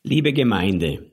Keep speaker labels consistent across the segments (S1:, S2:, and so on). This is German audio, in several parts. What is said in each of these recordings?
S1: Liebe Gemeinde,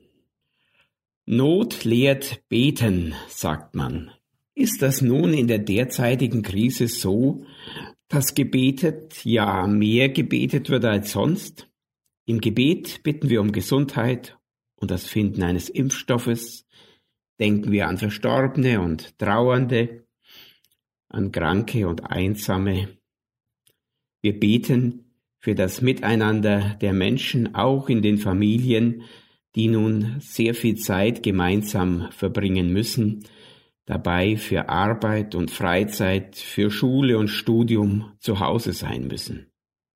S1: Not lehrt beten, sagt man. Ist das nun in der derzeitigen Krise so, dass gebetet, ja mehr gebetet wird als sonst? Im Gebet bitten wir um Gesundheit und das Finden eines Impfstoffes. Denken wir an Verstorbene und Trauernde, an Kranke und Einsame. Wir beten für das Miteinander der Menschen, auch in den Familien, die nun sehr viel Zeit gemeinsam verbringen müssen, dabei für Arbeit und Freizeit, für Schule und Studium zu Hause sein müssen.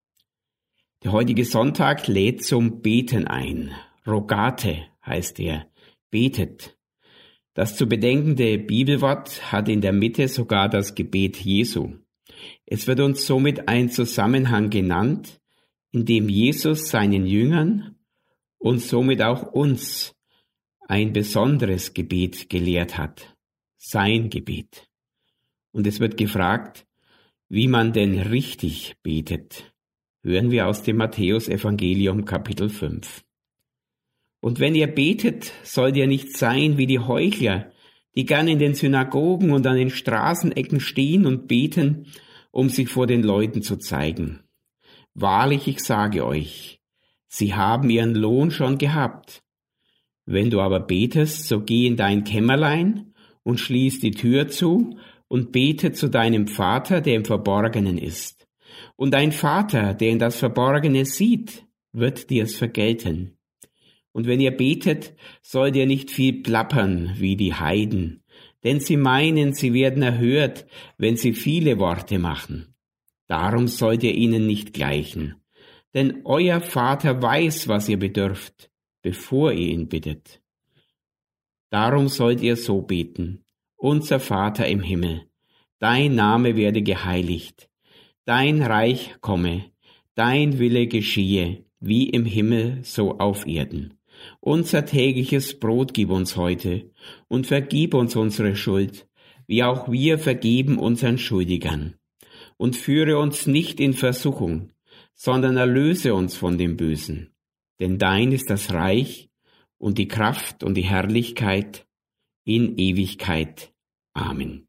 S1: Der heutige Sonntag lädt zum Beten ein. Rogate heißt er, betet. Das zu bedenkende Bibelwort hat in der Mitte sogar das Gebet Jesu. Es wird uns somit ein Zusammenhang genannt, in dem Jesus seinen Jüngern und somit auch uns ein besonderes Gebet gelehrt hat, sein Gebet. Und es wird gefragt, wie man denn richtig betet. Hören wir aus dem Matthäus-Evangelium Kapitel 5. Und wenn ihr betet, sollt ihr nicht sein wie die Heuchler, die gern in den Synagogen und an den Straßenecken stehen und beten, um sich vor den Leuten zu zeigen. Wahrlich, ich sage euch, sie haben ihren Lohn schon gehabt. Wenn du aber betest, so geh in dein Kämmerlein und schließ die Tür zu und bete zu deinem Vater, der im Verborgenen ist. Und dein Vater, der in das Verborgene sieht, wird dir's vergelten. Und wenn ihr betet, sollt ihr nicht viel plappern wie die Heiden, denn sie meinen, sie werden erhört, wenn sie viele Worte machen. Darum sollt ihr ihnen nicht gleichen, denn euer Vater weiß, was ihr bedürft, bevor ihr ihn bittet. Darum sollt ihr so beten: Unser Vater im Himmel, dein Name werde geheiligt, dein Reich komme, dein Wille geschehe, wie im Himmel, so auf Erden. Unser tägliches Brot gib uns heute und vergib uns unsere Schuld, wie auch wir vergeben unseren Schuldigern. Und führe uns nicht in Versuchung, sondern erlöse uns von dem Bösen. Denn dein ist das Reich und die Kraft und die Herrlichkeit in Ewigkeit. Amen.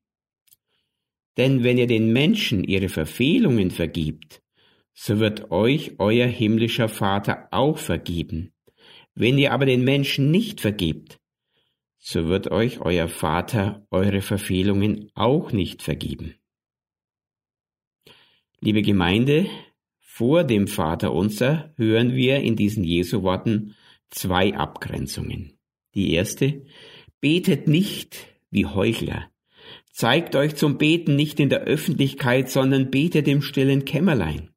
S1: Denn wenn ihr den Menschen ihre Verfehlungen vergibt, so wird euch euer himmlischer Vater auch vergeben. Wenn ihr aber den Menschen nicht vergebt, so wird euch euer Vater eure Verfehlungen auch nicht vergeben. Liebe Gemeinde, vor dem Vaterunser hören wir in diesen Jesu-Worten 2 Abgrenzungen. Die erste: Betet nicht wie Heuchler. Zeigt euch zum Beten nicht in der Öffentlichkeit, sondern betet im stillen Kämmerlein.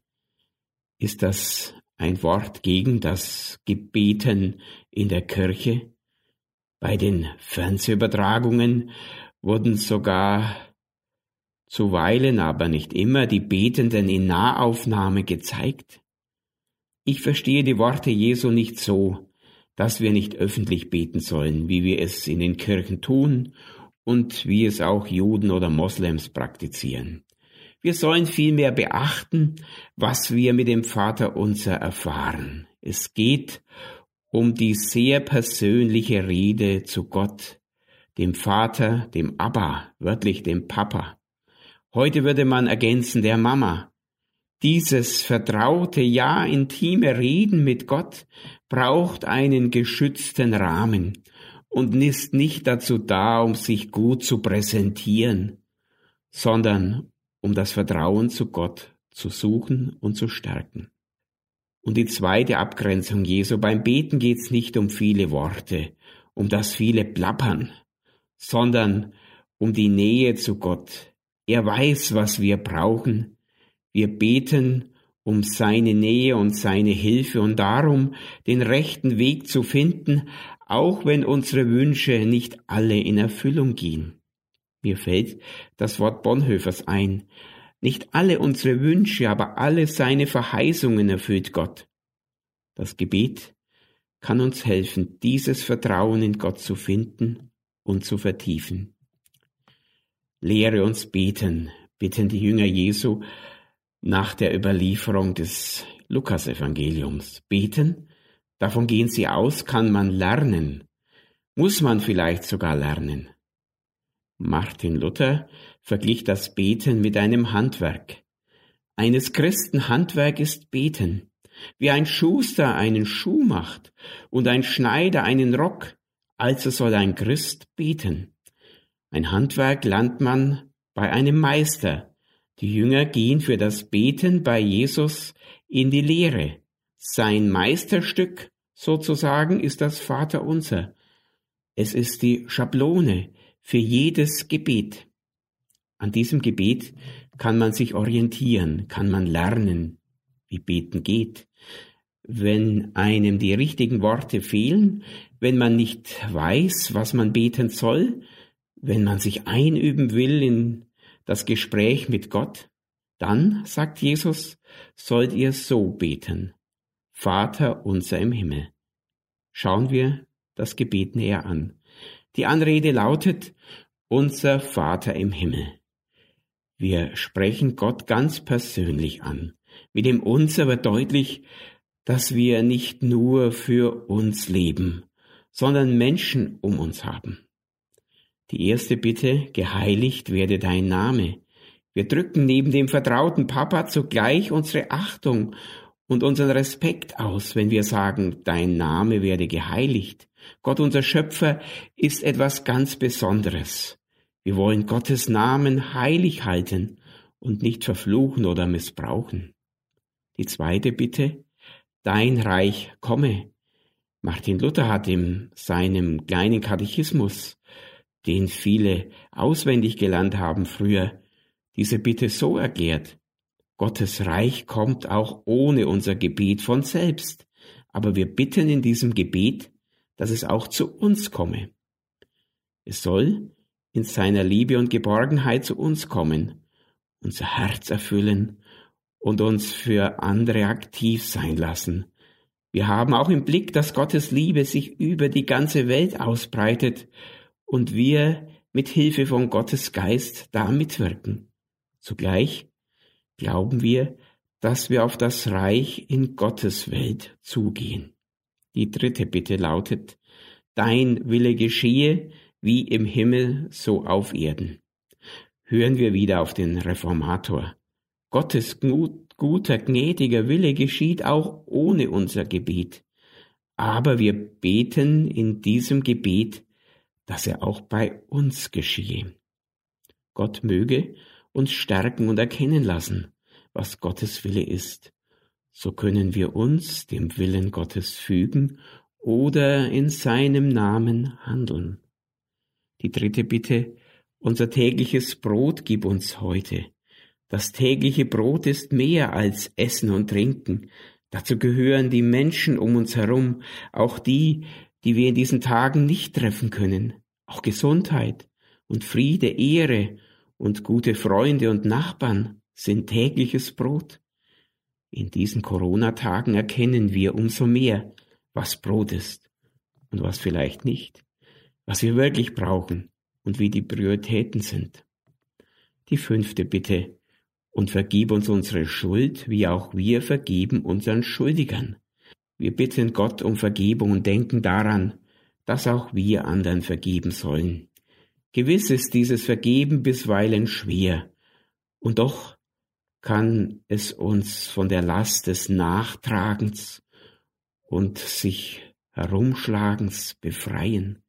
S1: Ist das ein Wort gegen das Gebeten in der Kirche? Bei den Fernsehübertragungen wurden sogar zuweilen, aber nicht immer, die Betenden in Nahaufnahme gezeigt. Ich verstehe die Worte Jesu nicht so, dass wir nicht öffentlich beten sollen, wie wir es in den Kirchen tun und wie es auch Juden oder Moslems praktizieren. Wir sollen vielmehr beachten, was wir mit dem Vaterunser erfahren. Es geht um die sehr persönliche Rede zu Gott, dem Vater, dem Abba, wörtlich dem Papa. Heute würde man ergänzen, der Mama. Dieses vertraute, ja intime Reden mit Gott braucht einen geschützten Rahmen und ist nicht dazu da, um sich gut zu präsentieren, sondern um das Vertrauen zu Gott zu suchen und zu stärken. Und die zweite Abgrenzung Jesu: Beim Beten geht's nicht um viele Worte, um das viele Plappern, sondern um die Nähe zu Gott. Er weiß, was wir brauchen. Wir beten um seine Nähe und seine Hilfe und darum, den rechten Weg zu finden, auch wenn unsere Wünsche nicht alle in Erfüllung gehen. Mir fällt das Wort Bonhoeffers ein: Nicht alle unsere Wünsche, aber alle seine Verheißungen erfüllt Gott. Das Gebet kann uns helfen, dieses Vertrauen in Gott zu finden und zu vertiefen. Lehre uns beten, bitten die Jünger Jesu nach der Überlieferung des Lukas-Evangeliums. Beten, Davon gehen sie aus, kann man lernen, muss man vielleicht sogar lernen. Martin Luther verglich das Beten mit einem Handwerk. Eines Christen Handwerk ist Beten. Wie ein Schuster einen Schuh macht und ein Schneider einen Rock, also soll ein Christ beten. Ein Handwerk lernt man bei einem Meister. Die Jünger gehen für das Beten bei Jesus in die Lehre. Sein Meisterstück sozusagen ist das Vaterunser. Es ist die Schablone für jedes Gebet. An diesem Gebet kann man sich orientieren, kann man lernen, wie Beten geht. Wenn einem die richtigen Worte fehlen, wenn man nicht weiß, was man beten soll, wenn man sich einüben will in das Gespräch mit Gott, dann, sagt Jesus, sollt ihr so beten: Vater unser im Himmel. Schauen wir das Gebet näher an. Die Anrede lautet: Unser Vater im Himmel. Wir sprechen Gott ganz persönlich an. Mit dem Unser wird deutlich, dass wir nicht nur für uns leben, sondern Menschen um uns haben. Die erste Bitte: Geheiligt werde dein Name. Wir drücken neben dem vertrauten Papa zugleich unsere Achtung und unseren Respekt aus, wenn wir sagen, dein Name werde geheiligt. Gott, unser Schöpfer, ist etwas ganz Besonderes. Wir wollen Gottes Namen heilig halten und nicht verfluchen oder missbrauchen. Die zweite Bitte: Dein Reich komme. Martin Luther hat in seinem kleinen Katechismus, den viele auswendig gelernt haben früher, diese Bitte so erklärt: Gottes Reich kommt auch ohne unser Gebet von selbst, aber wir bitten in diesem Gebet, dass es auch zu uns komme. Es soll in seiner Liebe und Geborgenheit zu uns kommen, unser Herz erfüllen und uns für andere aktiv sein lassen. Wir haben auch im Blick, dass Gottes Liebe sich über die ganze Welt ausbreitet und wir mit Hilfe von Gottes Geist da mitwirken. Zugleich glauben wir, dass wir auf das Reich in Gottes Welt zugehen. Die dritte Bitte lautet: Dein Wille geschehe, wie im Himmel, so auf Erden. Hören wir wieder auf den Reformator. Gottes guter, gnädiger Wille geschieht auch ohne unser Gebet. Aber wir beten in diesem Gebet, dass er auch bei uns geschehe. Gott möge uns stärken und erkennen lassen, was Gottes Wille ist. So können wir uns dem Willen Gottes fügen oder in seinem Namen handeln. Die dritte Bitte: Unser tägliches Brot gib uns heute. Das tägliche Brot ist mehr als Essen und Trinken. Dazu gehören die Menschen um uns herum, auch die, die wir in diesen Tagen nicht treffen können. Auch Gesundheit und Friede, Ehre und gute Freunde und Nachbarn sind tägliches Brot. In diesen Corona-Tagen erkennen wir umso mehr, was Brot ist und was vielleicht nicht, was wir wirklich brauchen und wie die Prioritäten sind. Die fünfte Bitte: Und vergib uns unsere Schuld, wie auch wir vergeben unseren Schuldigern. Wir bitten Gott um Vergebung und denken daran, dass auch wir anderen vergeben sollen. Gewiss ist dieses Vergeben bisweilen schwer, und doch kann es uns von der Last des Nachtragens und sich Herumschlagens befreien.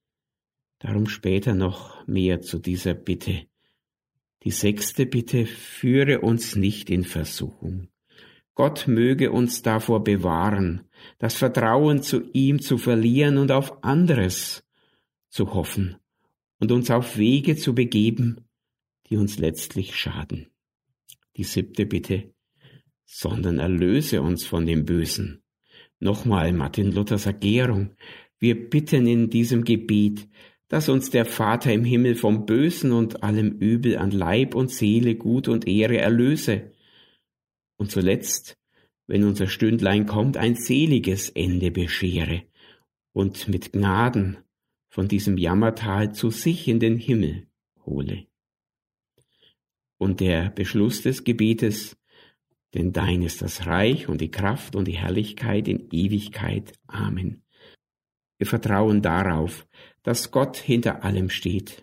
S1: Darum später noch mehr zu dieser Bitte. Die sechste Bitte: Führe uns nicht in Versuchung. Gott möge uns davor bewahren, das Vertrauen zu ihm zu verlieren und auf anderes zu hoffen und uns auf Wege zu begeben, die uns letztlich schaden. Die siebte Bitte: Sondern erlöse uns von dem Bösen. Nochmal Martin Luthers Erklärung. Wir bitten in diesem Gebet, dass uns der Vater im Himmel vom Bösen und allem Übel an Leib und Seele, Gut und Ehre erlöse. Und zuletzt, wenn unser Stündlein kommt, ein seliges Ende beschere und mit Gnaden von diesem Jammertal zu sich in den Himmel hole. Und der Beschluss des Gebetes, Denn dein ist das Reich und die Kraft und die Herrlichkeit in Ewigkeit. Amen. Wir vertrauen darauf, dass Gott hinter allem steht.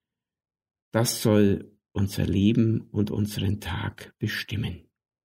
S1: Das soll unser Leben und unseren Tag bestimmen.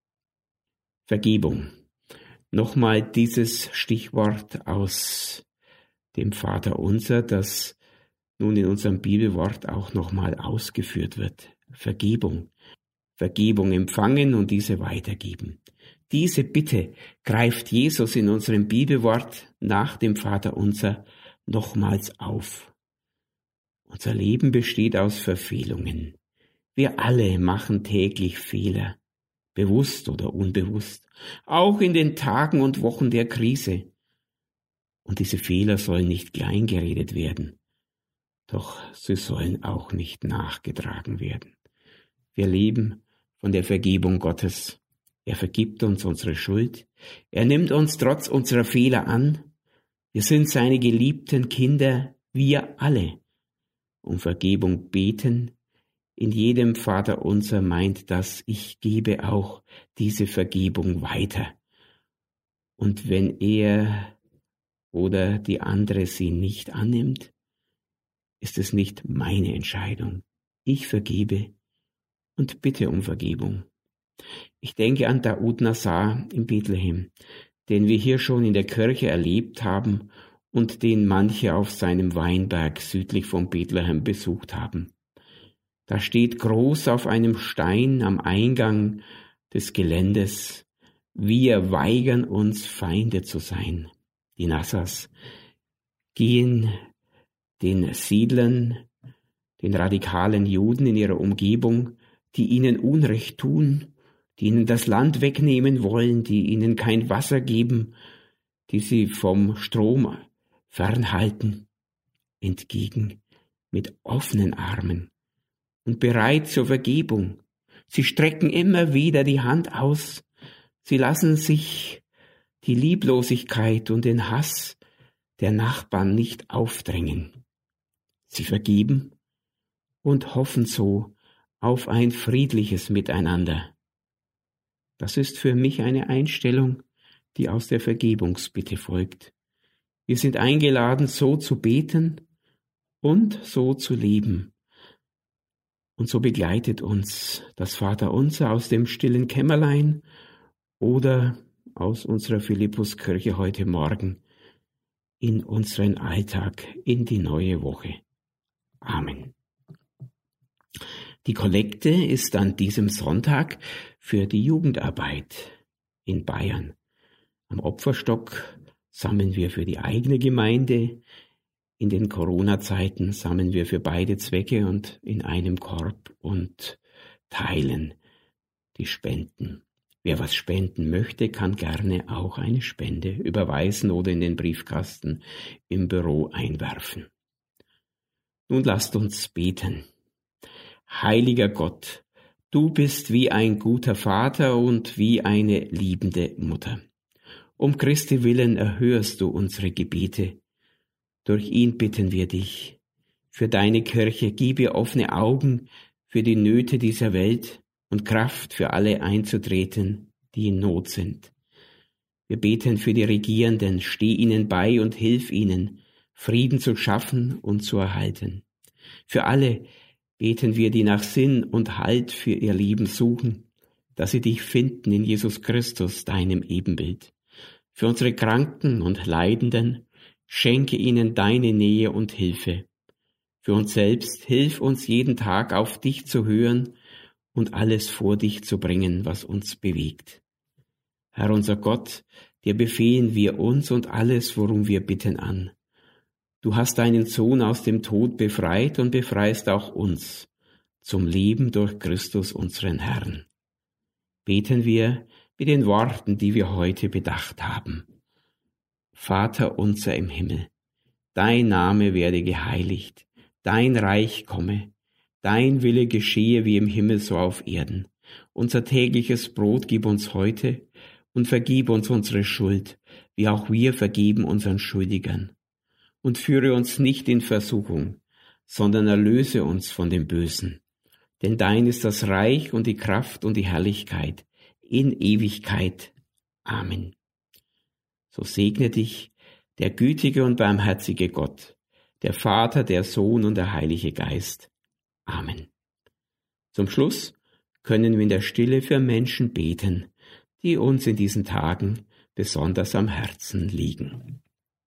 S1: Vergebung. Nochmal dieses Stichwort aus dem Vaterunser, das nun in unserem Bibelwort auch nochmal ausgeführt wird. Vergebung. Vergebung empfangen und diese weitergeben. Diese Bitte greift Jesus in unserem Bibelwort nach dem Vaterunser nochmals auf. Unser Leben besteht aus Verfehlungen. Wir alle machen täglich Fehler, bewusst oder unbewusst, auch in den Tagen und Wochen der Krise. Und diese Fehler sollen nicht kleingeredet werden, doch sie sollen auch nicht nachgetragen werden. Wir leben von der Vergebung Gottes. Er vergibt uns unsere Schuld. Er nimmt uns trotz unserer Fehler an. Wir sind seine geliebten Kinder, wir alle. Um Vergebung beten, in jedem Vaterunser meint das, ich gebe auch diese Vergebung weiter. Und wenn er oder die andere sie nicht annimmt, ist es nicht meine Entscheidung. Ich vergebe und bitte um Vergebung. Ich denke an Daoud Nassar in Bethlehem, den wir hier schon in der Kirche erlebt haben und den manche auf seinem Weinberg südlich von Bethlehem besucht haben. Da steht groß auf einem Stein am Eingang des Geländes: Wir weigern uns, Feinde zu sein. Die Nassars gehen den Siedlern, den radikalen Juden in ihrer Umgebung, die ihnen Unrecht tun, die ihnen das Land wegnehmen wollen, die ihnen kein Wasser geben, die sie vom Strom fernhalten, entgegen mit offenen Armen und bereit zur Vergebung. Sie strecken immer wieder die Hand aus. Sie lassen sich die Lieblosigkeit und den Hass der Nachbarn nicht aufdrängen. Sie vergeben und hoffen so auf ein friedliches Miteinander. Das ist für mich eine Einstellung, die aus der Vergebungsbitte folgt. Wir sind eingeladen, so zu beten und so zu leben. Und so begleitet uns das Vaterunser aus dem stillen Kämmerlein oder aus unserer Philippuskirche heute Morgen in unseren Alltag, in die neue Woche. Amen. Die Kollekte ist an diesem Sonntag für die Jugendarbeit in Bayern. Am Opferstock sammeln wir für die eigene Gemeinde. In den Corona-Zeiten sammeln wir für beide Zwecke und in einem Korb und teilen die Spenden. Wer was spenden möchte, kann gerne auch eine Spende überweisen oder in den Briefkasten im Büro einwerfen. Nun lasst uns beten. Heiliger Gott, du bist wie ein guter Vater und wie eine liebende Mutter. Um Christi willen erhörst du unsere Gebete. Durch ihn bitten wir dich. Für deine Kirche gib ihr offene Augen für die Nöte dieser Welt und Kraft für alle einzutreten, die in Not sind. Wir beten für die Regierenden, steh ihnen bei und hilf ihnen, Frieden zu schaffen und zu erhalten. Für alle beten wir, die nach Sinn und Halt für ihr Leben suchen, dass sie dich finden in Jesus Christus, deinem Ebenbild. Für unsere Kranken und Leidenden schenke ihnen deine Nähe und Hilfe. Für uns selbst hilf uns jeden Tag auf dich zu hören und alles vor dich zu bringen, was uns bewegt. Herr unser Gott, dir befehlen wir uns und alles, worum wir bitten, an. Du hast deinen Sohn aus dem Tod befreit und befreist auch uns zum Leben durch Christus unseren Herrn. Beten wir mit den Worten, die wir heute bedacht haben. Vater unser im Himmel, dein Name werde geheiligt, dein Reich komme, dein Wille geschehe wie im Himmel so auf Erden. Unser tägliches Brot gib uns heute und vergib uns unsere Schuld, wie auch wir vergeben unseren Schuldigern. Und führe uns nicht in Versuchung, sondern erlöse uns von dem Bösen. Denn dein ist das Reich und die Kraft und die Herrlichkeit in Ewigkeit. Amen. So segne dich der gütige und barmherzige Gott, der Vater, der Sohn und der Heilige Geist. Amen. Zum Schluss können wir in der Stille für Menschen beten, die uns in diesen Tagen besonders am Herzen liegen.